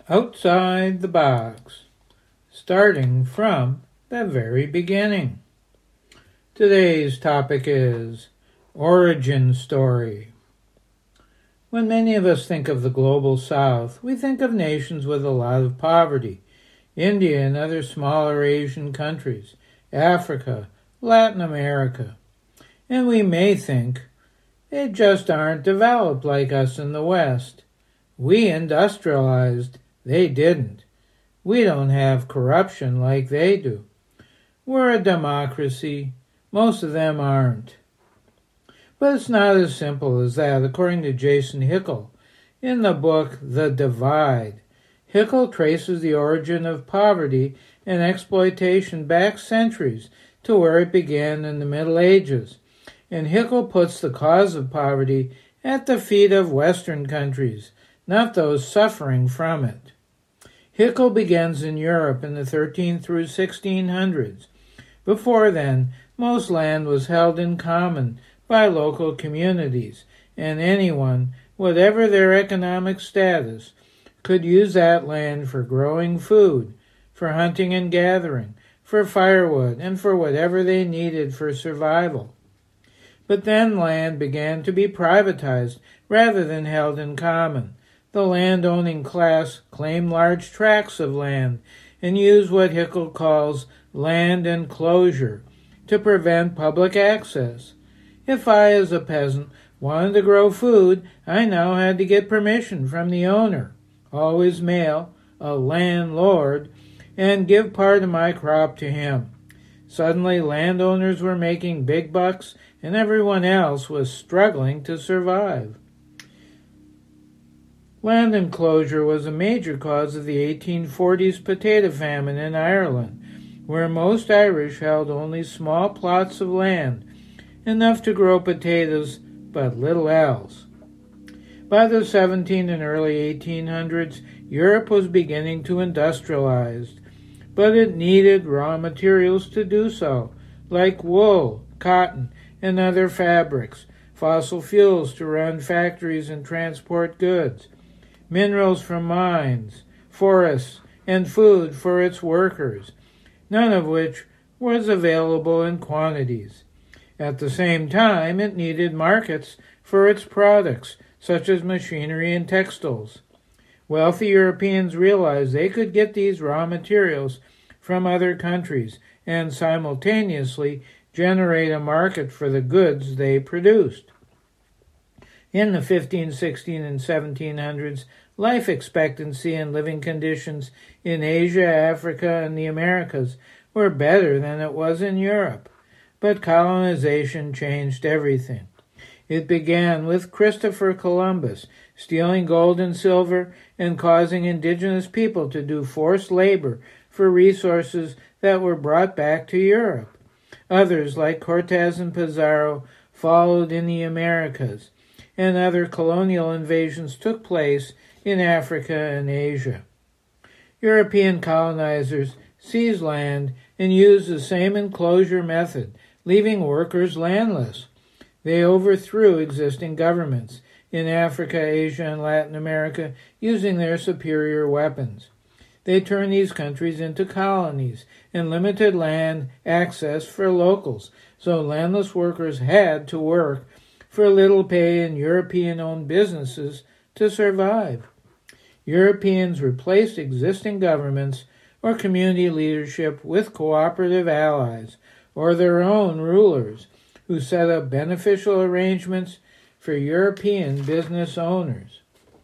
Outside the box, starting from the very beginning. Today's topic is origin story. When many of us think of the global South, we think of nations with a lot of poverty, India and other smaller Asian countries, Africa, Latin America. And we may think, they just aren't developed like us in the West. We industrialized. They didn't. We don't have corruption like they do. We're a democracy. Most of them aren't. But it's not as simple as that, according to Jason Hickel. In the book The Divide, Hickel traces the origin of poverty and exploitation back centuries to where it began in the Middle Ages. And Hickel puts the cause of poverty at the feet of Western countries, not those suffering from it. Hickel begins in Europe in the 1300s through 1600s. Before then, most land was held in common by local communities, and anyone, whatever their economic status, could use that land for growing food, for hunting and gathering, for firewood, and for whatever they needed for survival. But then land began to be privatized rather than held in common. The land-owning class claimed large tracts of land and used what Hickel calls land enclosure to prevent public access. If I, as a peasant, wanted to grow food, I now had to get permission from the owner, always male, a landlord, and give part of my crop to him. Suddenly, landowners were making big bucks, and everyone else was struggling to survive. Land enclosure was a major cause of the 1840s potato famine in Ireland, where most Irish held only small plots of land, enough to grow potatoes but little else. By the 17 and early 1800s, Europe was beginning to industrialize, but it needed raw materials to do so, like wool, cotton, and other fabrics, fossil fuels to run factories and transport goods, minerals from mines, forests, and food for its workers, none of which was available in quantities. At the same time, it needed markets for its products, such as machinery and textiles. Wealthy Europeans realized they could get these raw materials from other countries and simultaneously generate a market for the goods they produced. In the 15, 16, and 1700s, life expectancy and living conditions in Asia, Africa, and the Americas were better than it was in Europe. But colonization changed everything. It began with Christopher Columbus stealing gold and silver and causing indigenous people to do forced labor for resources that were brought back to Europe. Others, like Cortez and Pizarro, followed in the Americas, and other colonial invasions took place in Africa and Asia. European colonizers seized land and used the same enclosure method, leaving workers landless. They overthrew existing governments in Africa, Asia, and Latin America using their superior weapons. They turned these countries into colonies and limited land access for locals, so landless workers had to work for little pay in European-owned businesses to survive. Europeans replaced existing governments or community leadership with cooperative allies or their own rulers who set up beneficial arrangements for European business owners.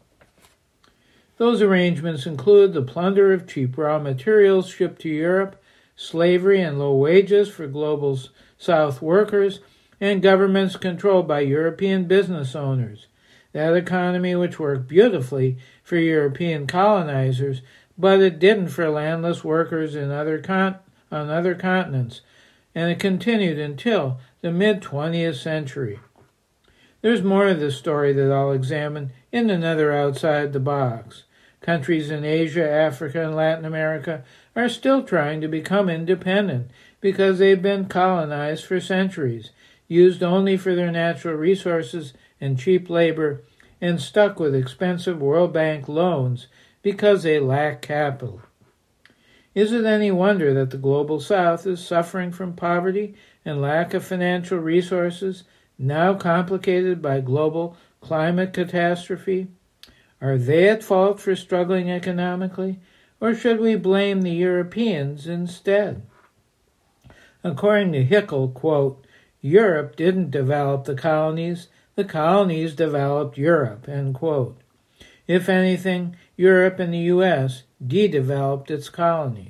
Those arrangements include the plunder of cheap raw materials shipped to Europe, slavery and low wages for global South workers, and governments controlled by European business owners. That economy which worked beautifully for European colonizers, but it didn't for landless workers on other continents, and it continued until the mid-20th century. There's more of this story that I'll examine in another Outside the Box. Countries in Asia, Africa, and Latin America are still trying to become independent because they've been colonized for centuries, used only for their natural resources and cheap labor, and stuck with expensive World Bank loans because they lack capital. Is it any wonder that the global south is suffering from poverty and lack of financial resources, now complicated by global climate catastrophe? Are they at fault for struggling economically, or should we blame the Europeans instead? According to Hickel, quote, Europe didn't develop the colonies developed Europe, end quote. If anything, Europe and the U.S. de-developed its colonies.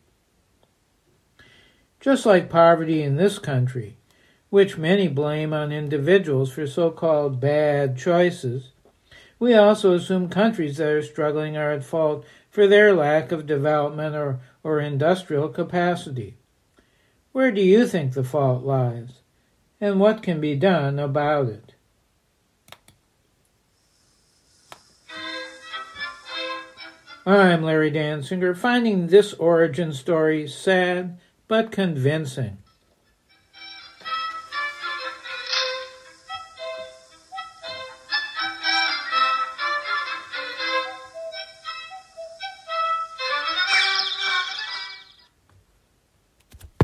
Just like poverty in this country, which many blame on individuals for so-called bad choices, we also assume countries that are struggling are at fault for their lack of development or industrial capacity. Where do you think the fault lies, and what can be done about it? I'm Larry Dansinger, finding this origin story sad but convincing.